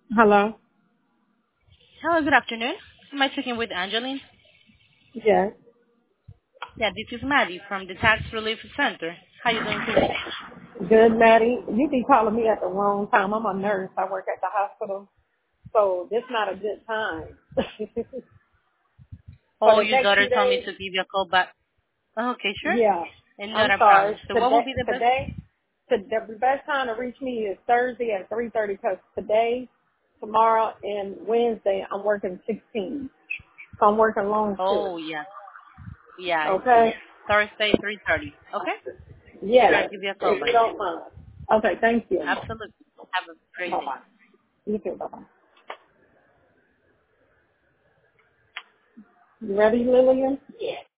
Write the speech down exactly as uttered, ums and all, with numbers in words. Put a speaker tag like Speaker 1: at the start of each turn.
Speaker 1: Hello?
Speaker 2: Hello, good afternoon. Am I speaking with Angeline?
Speaker 1: Yes.
Speaker 2: Yeah, this is Maddie from the Tax Relief Center. How you doing today?
Speaker 1: Good, Maddie. You be calling me at the wrong time. I'm a nurse. I work at the hospital. So this not a good time. For
Speaker 2: Oh,
Speaker 1: the
Speaker 2: your
Speaker 1: next
Speaker 2: daughter
Speaker 1: few
Speaker 2: told me
Speaker 1: days,
Speaker 2: to give you a call back. Oh, okay, sure.
Speaker 1: yeah.
Speaker 2: And not
Speaker 1: I'm
Speaker 2: a
Speaker 1: sorry.
Speaker 2: problem. So what will
Speaker 1: Today,
Speaker 2: be the best?
Speaker 1: today, to, the best time to reach me is Thursday at three thirty because today, tomorrow, and Wednesday I'm working sixteen. So I'm working long shifts.
Speaker 2: Oh, yeah. Yeah, I see.
Speaker 1: Okay?
Speaker 2: Thursday, three thirty. Okay? I'll
Speaker 1: Yes.
Speaker 2: give you a call
Speaker 1: If you
Speaker 2: back.
Speaker 1: don't mind. Okay, thank you.
Speaker 2: Absolutely. Have a great day.
Speaker 1: Bye-bye. You too. Bye-bye. You ready, Lillian?